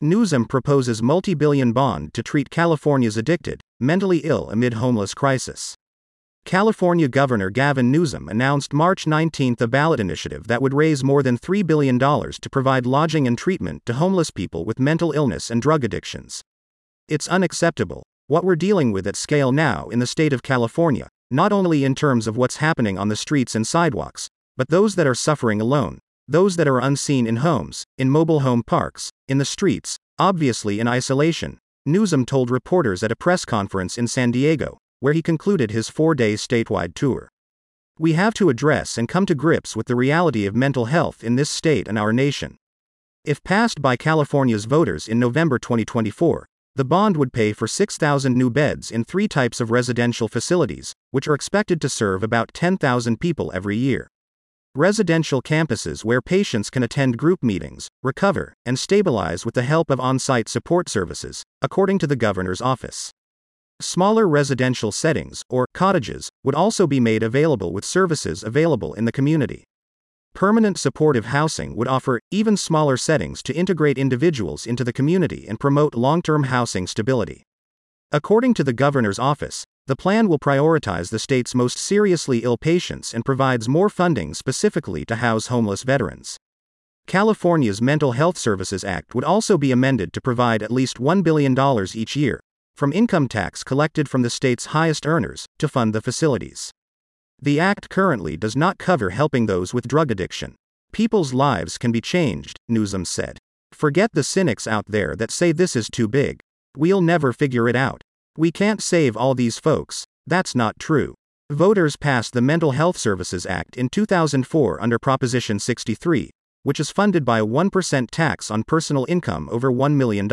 Newsom proposes multi-billion bond to treat California's addicted, mentally ill amid homeless crisis. California Governor Gavin Newsom announced March 19 a ballot initiative that would raise more than $3 billion to provide lodging and treatment to homeless people with mental illness and drug addictions. It's unacceptable, what we're dealing with at scale now in the state of California, not only in terms of what's happening on the streets and sidewalks, but those that are suffering alone, those that are unseen in homes, in mobile home parks, in the streets, obviously in isolation, Newsom told reporters at a press conference in San Diego, where he concluded his 4-day statewide tour. We have to address and come to grips with the reality of mental health in this state and our nation. If passed by California's voters in November 2024, the bond would pay for 6,000 new beds in 3 types of residential facilities, which are expected to serve about 10,000 people every year. Residential campuses where patients can attend group meetings, recover, and stabilize with the help of on-site support services, according to the governor's office. Smaller residential settings, or cottages, would also be made available with services available in the community. Permanent supportive housing would offer even smaller settings to integrate individuals into the community and promote long-term housing stability. According to the governor's office, the plan will prioritize the state's most seriously ill patients and provides more funding specifically to house homeless veterans. California's Mental Health Services Act would also be amended to provide at least $1 billion each year, from income tax collected from the state's highest earners, to fund the facilities. The act currently does not cover helping those with drug addiction. People's lives can be changed, Newsom said. Forget the cynics out there that say this is too big. We'll never figure it out. We can't save all these folks. That's not true. Voters passed the Mental Health Services Act in 2004 under Proposition 63, which is funded by a 1% tax on personal income over $1 million.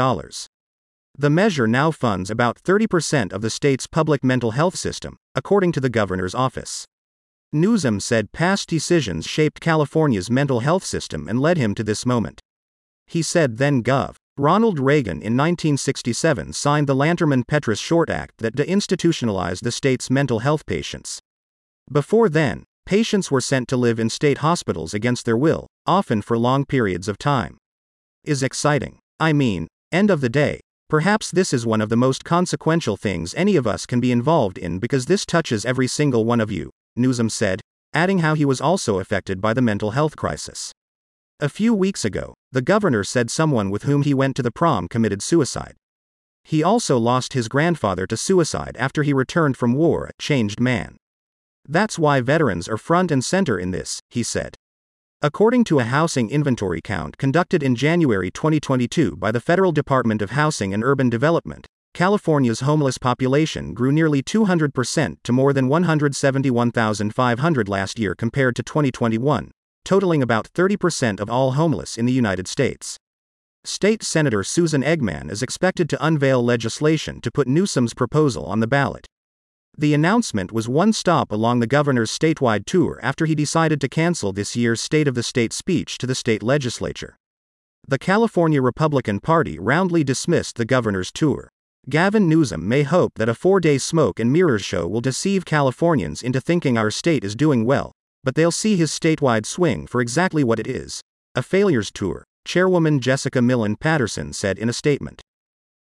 The measure now funds about 30% of the state's public mental health system, according to the governor's office. Newsom said past decisions shaped California's mental health system and led him to this moment. He said then Gov. Ronald Reagan in 1967 signed the Lanterman-Petrus Short Act that deinstitutionalized the state's mental health patients. Before then, patients were sent to live in state hospitals against their will, often for long periods of time. Is exciting. I mean, end of the day, perhaps this is one of the most consequential things any of us can be involved in because this touches every single one of you, Newsom said, adding how he was also affected by the mental health crisis. A few weeks ago, the governor said someone with whom he went to the prom committed suicide. He also lost his grandfather to suicide after he returned from war, a changed man. That's why veterans are front and center in this, he said. According to a housing inventory count conducted in January 2022 by the Federal Department of Housing and Urban Development, California's homeless population grew nearly 200% to more than 171,500 last year compared to 2021, totaling about 30% of all homeless in the United States. State Senator Susan Eggman is expected to unveil legislation to put Newsom's proposal on the ballot. The announcement was one stop along the governor's statewide tour after he decided to cancel this year's State of the State speech to the state legislature. The California Republican Party roundly dismissed the governor's tour. Gavin Newsom may hope that a 4-day smoke and mirrors show will deceive Californians into thinking our state is doing well, but they'll see his statewide swing for exactly what it is, a failures tour, Chairwoman Jessica Millen Patterson said in a statement.